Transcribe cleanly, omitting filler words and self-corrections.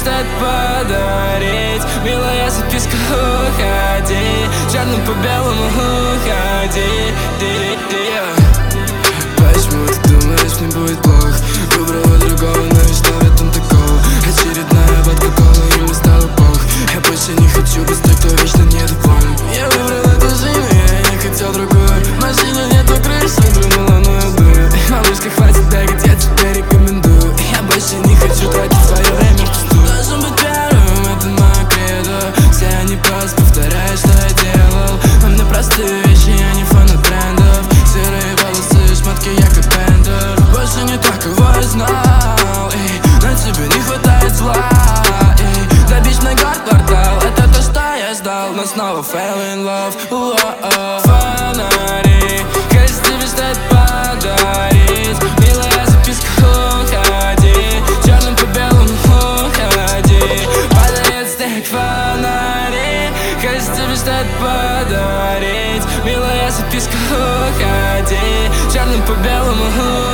стоит подарить. Милая записка, уходи, черным по белому уходи. Почему ты думаешь, мне будет плохо? Выбрала другого, но и что в этом такого? Очередная водка, кола, или стало плохо? Я больше не хочу быть той, кто вечно недоволен. Я выбрал эту жизнь, я не хотел другую. В машине нету крыши, выдвинула новую дую. Малышка, хватит бегать, я тебе рекомендую. Я больше не хочу тратить свое время впустую. Должен быть первым, это моя кредо. Все они просто повторяют, что я делал. А мне простые вещи, я не фанат трендов. Серые волосы, шмотки, я как Бендер. Больше не так, кого я знал. На тебе не хватает зла. Добичный город-квартал, это то, что я ждал. Но снова fell in love. Фонари, кажется, тебе стоит подарить. Милая записка, уходи, черным по белому уходи. Падает снег, фонари, кажется, тебе стоит подарить. Милая записка, уходи, черным по белому уходи.